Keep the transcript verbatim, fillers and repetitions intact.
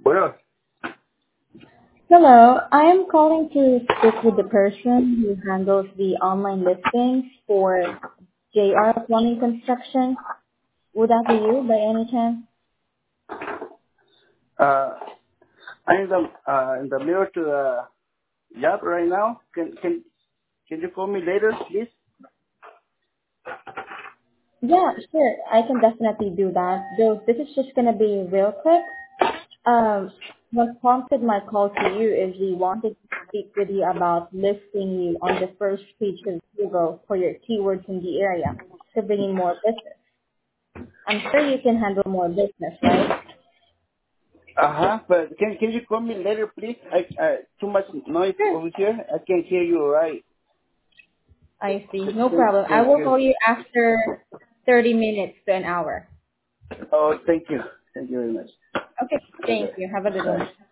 Bueno, Hello, I am calling to speak with the person who handles the online listings for J R Plumbing Construction. Would that be you by any chance? uh, I'm in the, uh, in the middle to the job right now. Can can can you call me later, please? Yeah, sure. I can definitely do that. Though this is just gonna be real quick. Um, what prompted my call to you is we wanted to speak with you about listing you on the first page of Google for your keywords in the area to bring in more business. I'm sure you can handle more business, right? Uh huh. But can can you call me later, please? I uh, too much noise Sure. over here. I can't hear you right. I see. No Thank, problem. I thank will you. call you after thirty minutes to an hour. Oh, thank you. Thank you very much. Okay. Okay. Thank you. Have a good one. Bye.